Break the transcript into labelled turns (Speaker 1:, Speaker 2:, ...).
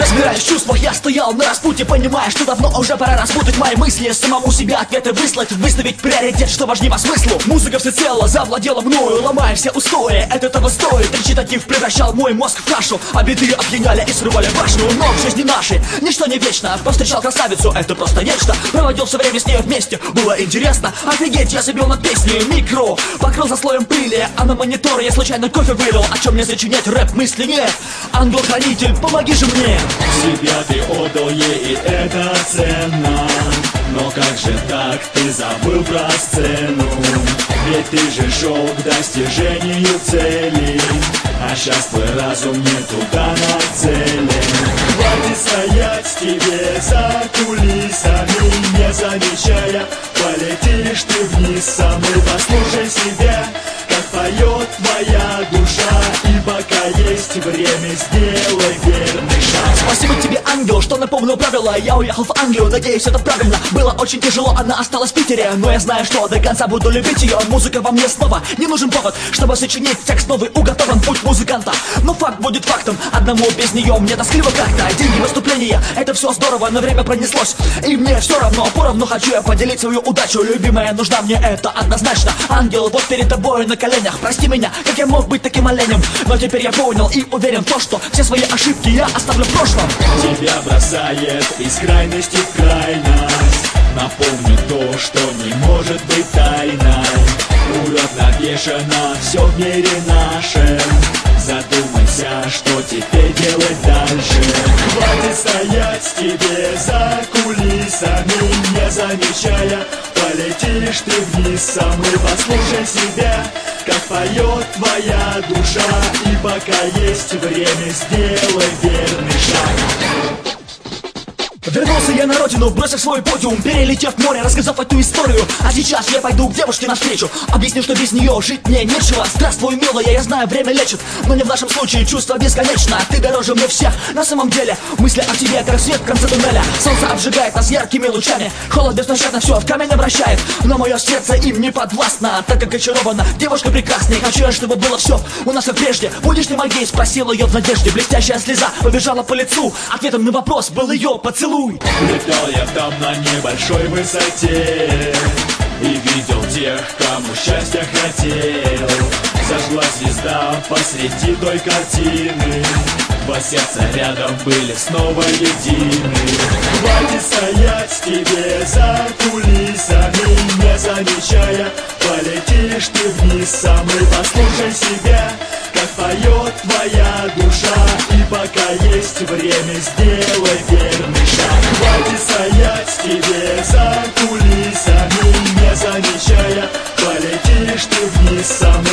Speaker 1: Разбираясь в чувствах, я стоял на распутье, понимая, что давно уже пора распутать мои мысли, самому себе ответы выслать, выставить приоритет, что важнее по смыслу. Музыка всецело завладела мною, ломая все устои, это того стоит. Речитатив превращал мой мозг в кашу, а биты опьяняли и срывали башню. Но в жизни нашей ничто не вечно. Повстречал красавицу, это просто нечто. Проводил все время с ней вместе, было интересно. Офигеть, я забил над песней микро, покрыл за слоем пыли, а на монитор я случайно кофе вылил. О чем мне сочинять рэп, мысли нет. Ангел-хранитель, помоги же мне.
Speaker 2: Себя ты отдал ей, и это ценно. Но как же так, ты забыл про сцену? Ведь ты же шел к достижению цели, а сейчас твой разум не туда нацелен. Хватит стоять тебе за кулисами, не замечая, полетишь ты вниз сам. И послушай себя, как поет твоя душа, и пока есть время, сделай верный шаг.
Speaker 1: Спасибо тебе, ангел, что напомнил правила. Я уехал в Англию, надеюсь, это правильно. Было очень тяжело, она осталась в Питере, но я знаю, что до конца буду любить ее. Музыка во мне снова, не нужен повод, чтобы сочинить текст новый, уготован путь музыканта. Но факт будет фактом, одному без нее мне тоскливо как-то. Деньги, выступления, это все здорово, но время пронеслось, и мне все равно, поровну хочу я поделить свою удачу. Любимая, нужна мне это однозначно. Ангел, вот перед тобой на коленях, прости меня, как я мог быть таким оленем. Но теперь я понял и уверен в том, что все свои ошибки я оставлю в прошлом.
Speaker 2: Тебя бросает из крайности в крайность. Напомню то, что не может быть тайной. Урод навешано все в мире нашем. Задумайся, что теперь делать дальше. Хватит стоять тебе за кулисами, не замечая, полетишь ты вниз сам. И послушай себя, как поет твоя душа, и пока есть время, сделай верный шаг.
Speaker 1: Вернулся я на родину, бросив свой подиум, перелетев море, рассказав эту историю. А сейчас я пойду к девушке навстречу, объясню, что без нее жить мне нечего. Здравствуй, милая, я знаю, время лечит, но не в нашем случае, чувство бесконечно. Ты дороже мне всех, на самом деле. Мысли о тебе, как свет в конце туннеля. Солнце обжигает нас яркими лучами, холод беспощадно все в камень обращает. Но мое сердце им не подвластно, так как очарована девушка прекрасная. Хочу я, чтобы было все у нас как прежде. Будешь ли моей, спросила ее в надежде. Блестящая слеза побежала по лицу, ответом на вопрос был ее поцелуй.
Speaker 2: Летал я там на небольшой высоте и видел тех, кому счастья хотел. Зажгла звезда посреди той картины, два сердца рядом были снова едины. Хватит стоять тебе за кулисами, не замечая, полетишь ты вниз сам. И послушай себя, как поет твоя душа, и пока есть время, сделай верный шаг. Хватит стоять тебе за кулисами, не замечая, полетишь ты вниз сам.